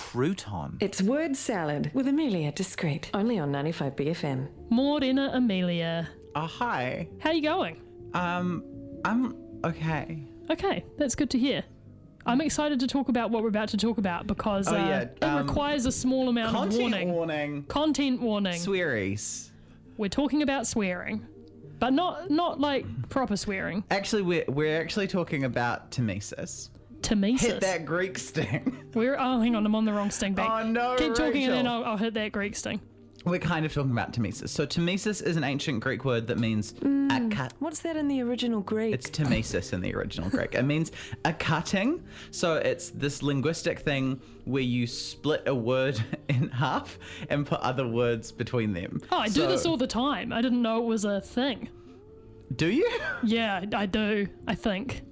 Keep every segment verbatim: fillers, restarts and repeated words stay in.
crouton. It's Word Salad with Amelia Discreet, only on ninety-five B F M. Morena Amelia. Oh, hi. How you going? Um, I'm okay. Okay, that's good to hear. I'm excited to talk about what we're about to talk about because Oh, uh, yeah, it um, requires a small amount of Content warning. warning. Content warning. Swearies. We're talking about swearing, but not not like proper swearing. Actually, we're, we're actually talking about Temesis. Temesis. Hit that Greek sting. We're oh, hang on, I'm on the wrong sting bank. Oh, no, Keep talking and then Rachel. I'll, I'll hit that Greek sting. We're kind of talking about Temesis. So Temesis is an ancient Greek word that means a cut. What's that in the original Greek? It's Temesis in the original Greek. It means a cutting. So it's this linguistic thing where you split a word in half and put other words between them. Oh, I do So- this all the time. I didn't know it was a thing. Do you? Yeah, I do, I think.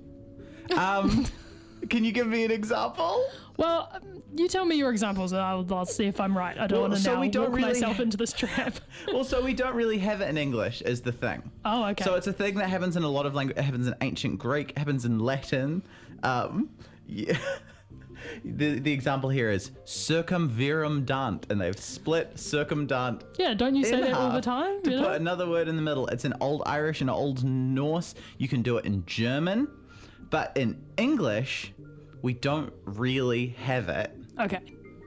Um, can you give me an example? Well, um, you tell me your examples and I'll, I'll see if I'm right. I don't Well, want to so now we don't walk really myself ha- into this trap. Well, so we don't really have it in English is the thing. Oh, okay. So it's a thing that happens in a lot of language. It happens in ancient Greek, it happens in Latin. Um, yeah. the, the example here is circumverum dant, and they've split circumdant yeah, don't you say in that all the half time? to You put know? another word in the middle. It's in Old Irish and Old Norse. You can do it in German, but in English, we don't really have it. Okay.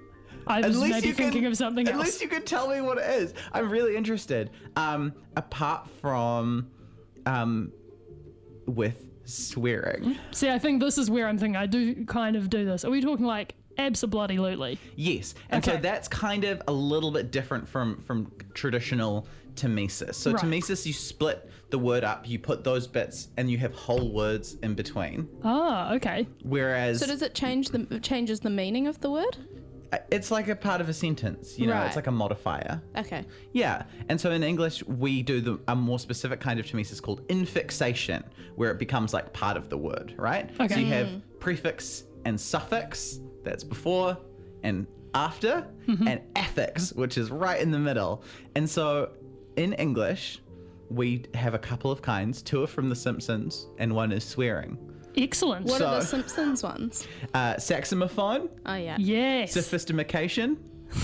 I was maybe you thinking can, of something at else. least you could tell me what it is. I'm really interested. Um, apart from, um, with swearing. See, I think this is where I'm thinking I do kind of do this. Are we talking like abso-bloody-lutely? Yes, and Okay. so that's kind of a little bit different from from traditional Temesis. So Right. Temesis, you split the word up, you put those bits, and you have whole words in between. Ah, okay. Whereas So does it change the it changes the meaning of the word? it's like a part of a sentence, you know, Right. it's like a modifier. Okay. Yeah, and so in English we do the a more specific kind of Temesis called infixation, where it becomes like part of the word, right? Okay. So you have prefix and suffix, that's before and after, and affix, which is right in the middle. And so in English, we have a couple of kinds. Two are from The Simpsons, and one is swearing. Excellent. What are the So- Simpsons ones? Uh, saxophone, Oh yeah. Yes. sophistication.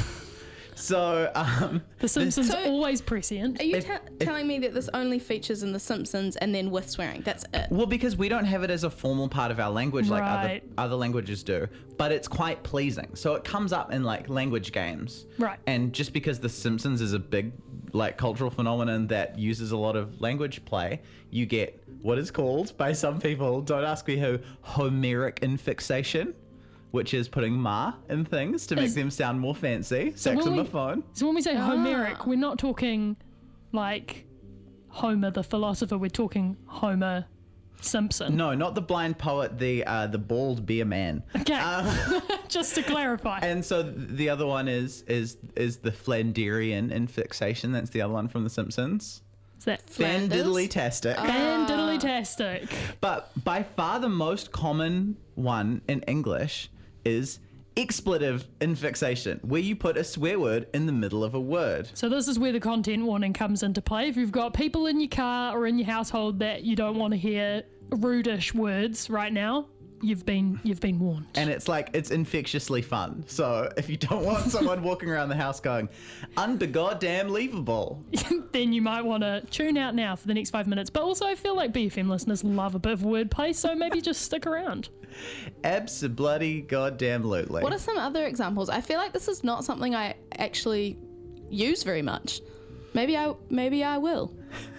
So, um, The Simpsons So- always prescient. Are you If- te- telling me that this only features in the Simpsons and then with swearing? That's it. well, because we don't have it as a formal part of our language like Right. other other languages do, but it's quite pleasing. So it comes up in like language games. Right. And just because The Simpsons is a big like cultural phenomenon that uses a lot of language play, you get what is called by some people, don't ask me who, Homeric infixation, which is putting ma in things to make Is- them sound more fancy. when we- Saxophone. So when we say Ah. Homeric, we're not talking like Homer the philosopher. We're talking Homer Simpson. No, not the blind poet, the uh, the bald beer man. Okay. Um, Just to clarify. And so the other one is is is the Flanderian infixation. That's the other one from The Simpsons. Is that Flanders? Fandiddly-tastic. and diddly-tastic? But by far the most common one in English is expletive infixation, where you put a swear word in the middle of a word. So this is where the content warning comes into play. If you've got people in your car or in your household that you don't want to hear rude-ish words right now, you've been you've been warned. And it's like, it's infectiously fun. So if you don't want someone walking around the house going, unbegoddamn leavable. Then you might want to tune out now for the next five minutes. But also I feel like B F M listeners love a bit of wordplay, so maybe just stick around. Abso-bloody goddamn lootly. What are some other examples? I feel like this is not something I actually use very much. Maybe I maybe I will.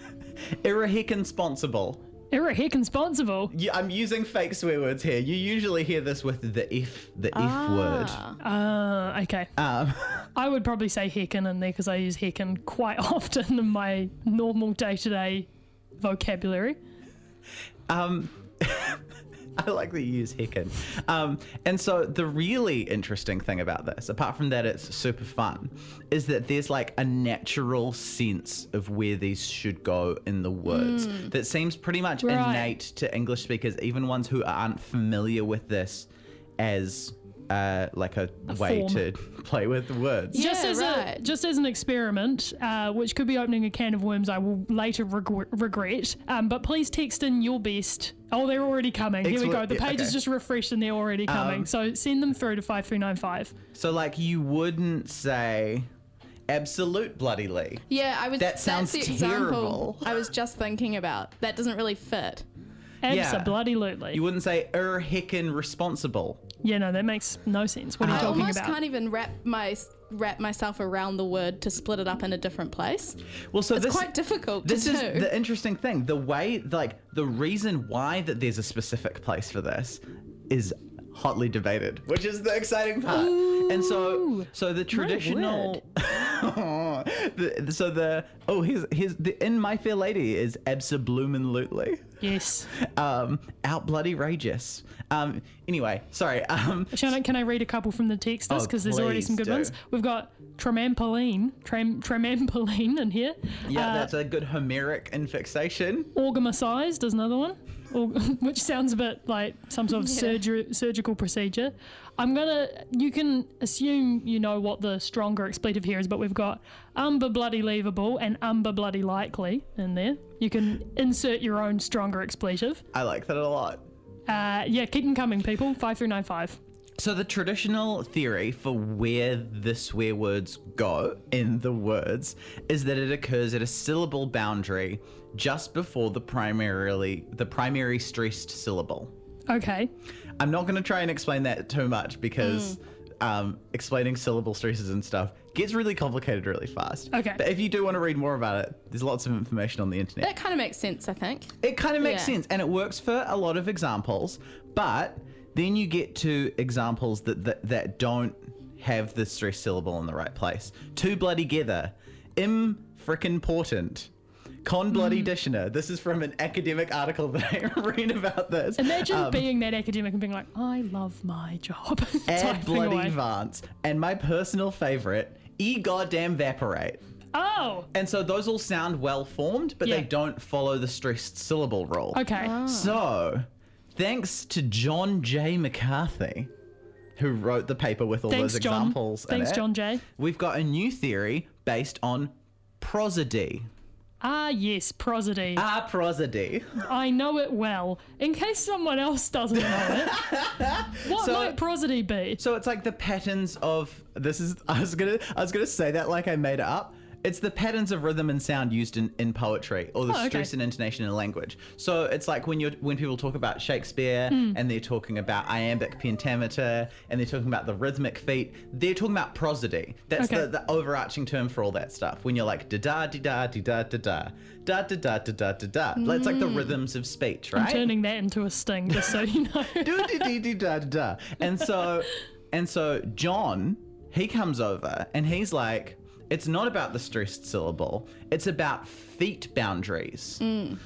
Irreheconsponsible. Irreheconsponsible. Yeah, I'm using fake swear words here. You usually hear this with the F, the F word. Ah. Uh, okay. Um, I would probably say heckin' in there because I use heckin' quite often in my normal day-to-day vocabulary. um, I like that you use heckin'. Um, and so the really interesting thing about this, apart from that it's super fun, is that there's like a natural sense of where these should go in the words that seems pretty much Right. innate to English speakers, even ones who aren't familiar with this as uh, like a, way form. to play with words. Just Yeah, as right. a just as an experiment, uh, which could be opening a can of worms I will later reg- regret. Um, but please text in your best. Oh, they're already coming. Here we Excellent. go. The Yeah, page is okay. just refreshed and they're already coming. Um, so send them through to five three nine five. So like you wouldn't say absolute bloodily. Yeah, I was. That sounds that's the terrible. example I was just thinking about. That doesn't really fit. Abso-bloody-lutely. You wouldn't say er heckin' responsible. Yeah, no, that makes no sense. What are you I talking almost about? can't even wrap my wrap myself around the word to split it up in a different place. Well, so It's this quite difficult This to is do. the interesting thing. The way, like, the reason why that there's a specific place for this is hotly debated, which is the exciting part. And so, so the traditional, the, so the oh, here's here's the in My Fair Lady is abso-bloomin'-lutely, Yes. um, out bloody rageous. Um, anyway, sorry. Um, Shannon, can I read a couple from the text Oh, because there's already some please good do. ones. We've got tramampoline, tram, tramampoline in here. yeah, Uh, that's a good Homeric infixation. Orgamicized is another one, or, which sounds a bit like some sort of surgery, surgical procedure. I'm gonna, you can assume you know what the stronger expletive here is, but we've got umber bloody leavable and umber bloody likely in there. You can insert your own stronger expletive. I like that a lot. Uh, yeah, keep them coming, people. five three nine five. So the traditional theory for where the swear words go in the words is that it occurs at a syllable boundary just before the primarily the primary stressed syllable. Okay. I'm not going to try and explain that too much because um, explaining syllable stresses and stuff gets really complicated really fast. Okay. But if you do want to read more about it, there's lots of information on the internet. That kind of makes sense, I think. It kind of makes Yeah. sense, and it works for a lot of examples, but then you get to examples that that, that don't have the stress syllable in the right place. Too bloody gether, im frickin' portent, con bloody dishner. This is from an academic article that I read about this. Imagine Um, being that academic and being like, I love my job. add Typing bloody away. vance, and my personal favorite, e goddamn vaporate. Oh, And so those all sound well formed, but Yeah. they don't follow the stressed syllable rule. okay. So, thanks to John J. McCarthy, who wrote the paper with all Thanks, those John. examples in Thanks, it, John J. we've got a new theory based on prosody. Ah, yes, prosody. Ah, prosody. I know it well. In case someone else doesn't know it, what So- might prosody be? So it's like the patterns of this is. I was gonna. I was gonna say that like I made it up. It's the patterns of rhythm and sound used in, in poetry, or the Oh, okay. stress and intonation in language. So it's like when you are when people talk about Shakespeare Hmm. and they're talking about iambic pentameter and they're talking about the rhythmic feet, they're talking about prosody. That's Okay. the, the overarching term for all that stuff. When you're like da da da da da da da da da da da da da da da. It's like the rhythms of speech, I'm right? turning that into a sting, just so you know. do do do do da da da. And so, and so John, he comes over and he's like, it's not about the stressed syllable. It's about feet boundaries.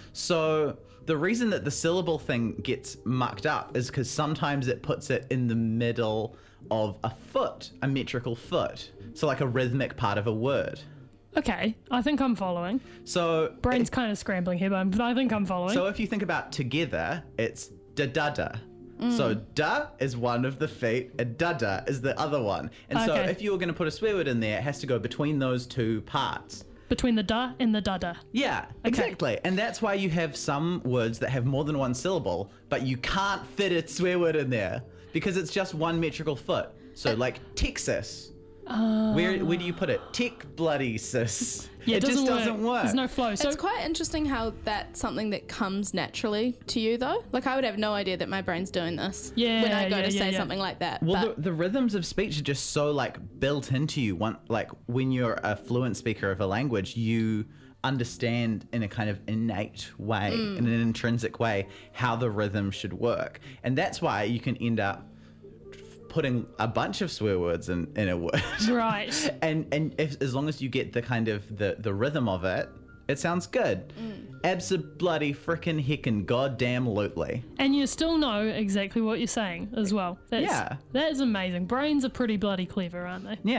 So the reason that the syllable thing gets mucked up is because sometimes it puts it in the middle of a foot, a metrical foot. So like a rhythmic part of a word. Okay, I think I'm following. So Brain's kind of scrambling here, but I think I'm following. So if you think about together, it's da da da. So da is one of the feet and da da is the other one. And so Okay. if you were going to put a swear word in there, it has to go between those two parts. Between the da and the da-da. Yeah, exactly. And that's why you have some words that have more than one syllable, but you can't fit a swear word in there because it's just one metrical foot. So like Texas. where where do you put it? Tick bloody sis. Yeah, it, it just doesn't doesn't work. There's no flow. So It's quite interesting how that's something that comes naturally to you, though. Like, I would have no idea that my brain's doing this Yeah, when I go yeah, to yeah, say yeah. something like that. Well, but the, the rhythms of speech are just so like built into you. One like when you're a fluent speaker of a language, you understand in a kind of innate way, Mm. in an intrinsic way, how the rhythm should work, and that's why you can end up putting a bunch of swear words in, in a word. right. and and if, as long as you get the kind of the, the rhythm of it, it sounds good. Abso bloody frickin' heckin' goddamn lootly. And you still know exactly what you're saying as well. That's, Yeah. That is amazing. Brains are pretty bloody clever, aren't they? Yeah.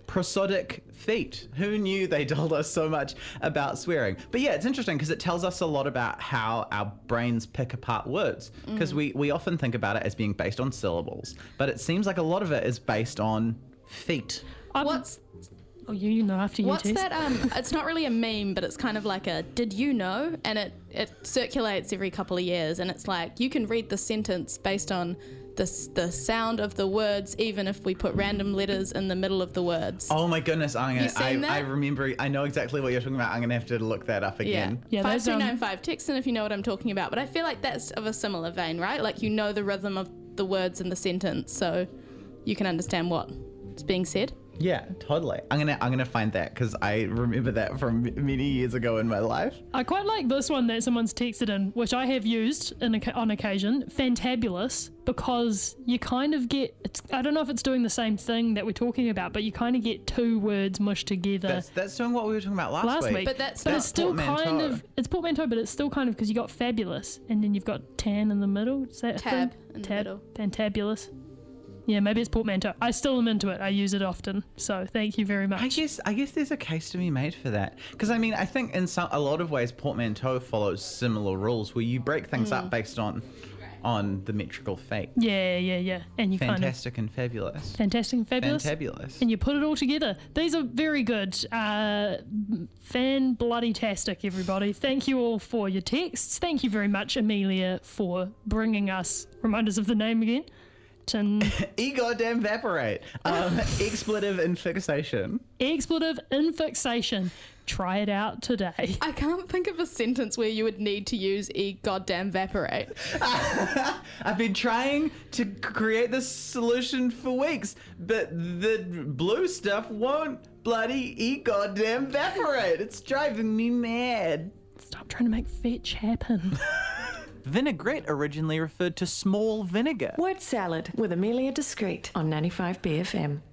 prosodic feet. Who knew they told us so much about swearing? But yeah, it's interesting because it tells us a lot about how our brains pick apart words, because mm. we, we often think about it as being based on syllables, but it seems like a lot of it is based on feet. I'm, What's oh you you know after you What's Tess. that? Um, it's not really a meme, but it's kind of like a "did you know?" and it it circulates every couple of years, and it's like you can read the sentence based on the the sound of the words, even if we put random letters in the middle of the words. Oh my goodness, I'm gonna, You seen I, I that? remember, I know exactly what you're talking about. I'm going to have to look that up Yeah, again. Yeah, five those, two um, nine five. Text in if you know what I'm talking about. But I feel like that's of a similar vein, right? Like you know the rhythm of the words in the sentence, so you can understand what's being said. Yeah, totally. I'm gonna I'm gonna find that because I remember that from many years ago in my life. I quite like this one that someone's texted in, which I have used in, on occasion, fantabulous, because you kind of get, it's, I don't know if it's doing the same thing that we're talking about, but you kind of get two words mushed together. That's that's doing what we were talking about last, Last week. week. But that's But not it's still portmanteau. kind of, it's portmanteau, but it's still kind of, because you got fabulous, and then you've got tan in the middle. Is that a Tab thing? in the Tab, middle. fantabulous. Yeah, maybe it's portmanteau. I still am into it. I use it often. So thank you very much. I guess I guess there's a case to be made for that, because I mean I think in some a lot of ways portmanteau follows similar rules where you break things Mm. up based on on the metrical fate. Yeah, yeah, yeah. And you kind of Fantastic and fabulous. fantastic and fabulous. Fantabulous. And you put it all together. These are very good. Uh, fan bloody tastic, everybody. Thank you all for your texts. Thank you very much, Amelia, for bringing us. Remind us of the name again. Tin- E goddamn evaporate. Um, expletive in fixation. expletive in fixation. Try it out today. I can't think of a sentence where you would need to use "e goddamn evaporate." I've been trying to create this solution for weeks, but the blue stuff won't bloody e goddamn evaporate. It's driving me mad. Stop trying to make fetch happen. Vinaigrette originally referred to small vinegar. Word salad with Amelia Discreet on ninety-five B F M.